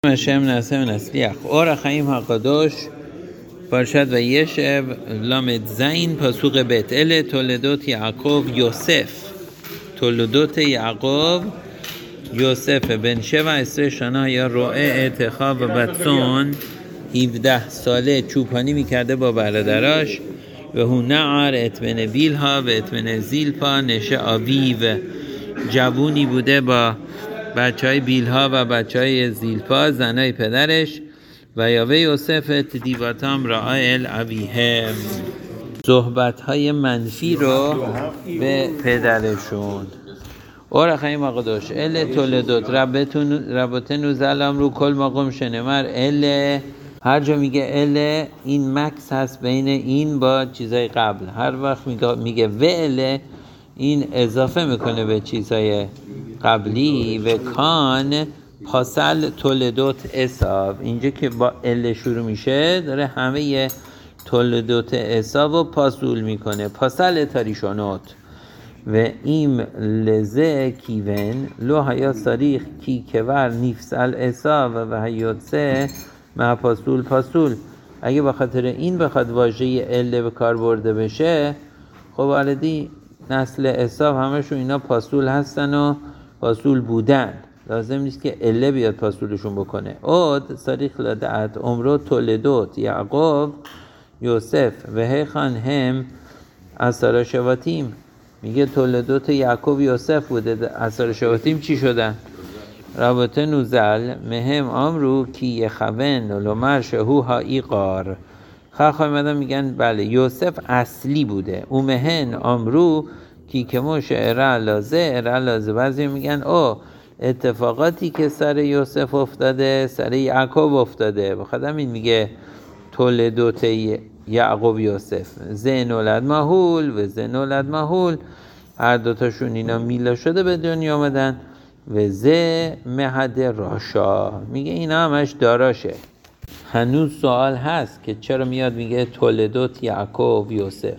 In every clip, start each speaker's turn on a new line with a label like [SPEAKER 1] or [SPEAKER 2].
[SPEAKER 1] השם נעשה ונצליח. אור החיים הקדוש פרשת וישב למד זין פסוק ב'. אלה תולדות יעקב יוסף. תולדות יעקב יוסף בן 17 שנה היה רואה את אחיו בצאן 17 ساله چوپانی میکرده با برادراش و هو نعر اتمن بیلها و اتمن زیلپا نشه آویو جوونی بوده با بچه های بیلها و بچه های زیلپا زنای پدرش و یاوه یوسف دیواتام رائل اویهم صحبت های منفی رو به پدرشون. اور خیم آقاداش اله تولدوت ربتنو زلم رو کل مقام شنمر اله هر جا میگه اله این مکس هست بین این با چیزای قبل. هر وقت میگه و اله این اضافه میکنه به چیزای قبلی و کان پاسل تولدوت اساو اینجا که با اله شروع میشه داره همه تولدوت اساو رو پاسول میکنه. پاسل تاریشانوت و ایم لزه کیون لو هیا صریخ کی کور نیفسل اساو و هیاتسه مع پاسول. اگه بخاطر این بخواد واژه اله به کار برده بشه خب آردی نسل اساو همشون اینا پاسول هستن و پاسول بودن، لازم نیست که اله بیاد پاسولشون بکنه. اود صریخ لدعت عمرو تولدوت یعقوب یوسف و هیخان هم اثار شواتیم. میگه تولدوت یعقوب یوسف بوده، اثار شواتیم چی شدن؟ رابطه نوزل مهم امرو کی یخون لومر شهو ها ایقار. خواهی مدام میگن بله یوسف اصلی بوده. او مهن امرو کی کموش ارعلازه. بعضی میگن او اتفاقاتی که سر یوسف افتاده سر یعقوب افتاده، بخاطر این میگه تولدوت یعقوب یوسف. زن ولد مهول و زن ولد مهول، هر دوتاشون اینا میلا شده به دنیا آمدن. و زه مهد راشا، میگه اینا همش داراشه. هنوز سوال هست که چرا میاد میگه تولدوت یعقوب یوسف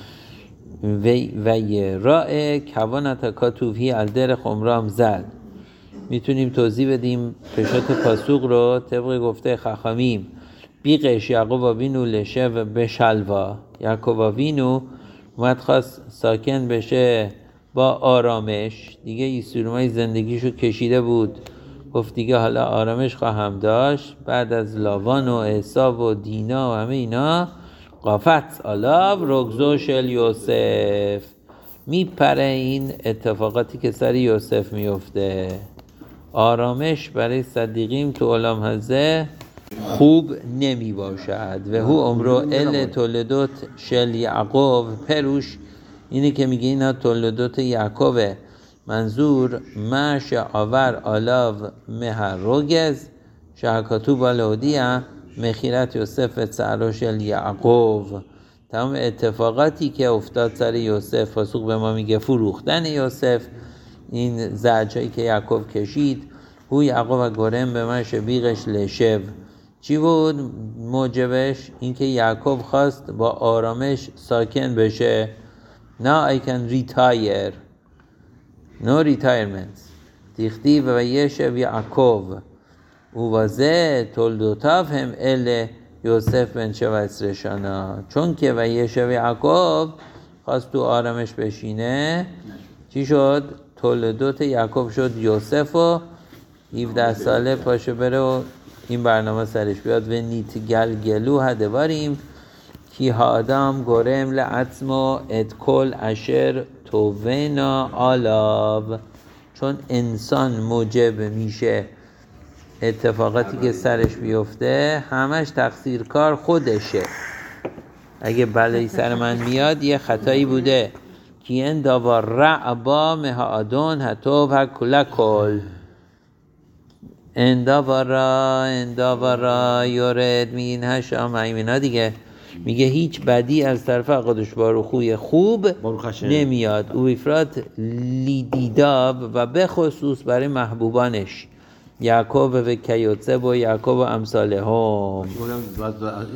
[SPEAKER 1] و یه رائه کوانتا کاتوفی الدر خمرام زل. میتونیم توضیح بدیم پشت پاسوق رو طبق گفته خخامیم. بیقش یعقوب وینو لشه و بشلوا. یعقوب وینو اومد خواست ساکن بشه با آرامش، دیگه ایسورمای زندگیشو کشیده بود، گفت دیگه حالا آرامش خواهم داشت. بعد از لاوان و عیساب و دینا و همه اینا قافت آلاو رگزو شل یوسف، میپره این اتفاقاتی که سر یوسف میفته. آرامش برای صدیقیم تو عالم هزه خوب نمی باشد. و هو عمرو ال تولدوت شل یعقوب پروش اینه که میگه اینا تولدوت یعقوبه، منظور مش آور آلاو مهر روگز شهکاتو بالودیه مخیرت یوسف سعروش یعقوب. تمام اتفاقاتی که افتاد سر یوسف پاسوق به ما میگه فروختن یوسف، این زجایی که یعقوب کشید. هو یعقوب گرم به من شبیغش لشو، چی بود موجبش؟ اینکه یعقوب خواست با آرامش ساکن بشه. Now I can retire. No retirement. دیختی و یشب یعقوب او وازه تولدوتاف هم اله یوسف بن 17 شانا. چون که و یشب یعقوب خواست تو آرامش بشینه، چی شد؟ تولدوت یعقوب شد یوسف و 17 ساله پاشه بره و این برنامه سرش بیاد. و نیت گلگلو هدواریم کی هادام گرم لعتمو ات کل اشر تووینا آلاو. چون انسان موجب میشه اتفاقاتی که سرش بیفته همش تقصیر کار خودشه. اگه بلایی سر من میاد یه خطایی بوده. کی انداوا رعبا مهادون حتوب ها کلا کل انداورا یورد میگین هشام ایمینا دیگه. میگه هیچ بدی از طرف قدش بارو خوی خوب نمیاد. او افراد لیدیداب و به خصوص برای محبوبانش یعقوب و کیوتسه و یعقوب و امثاله هم.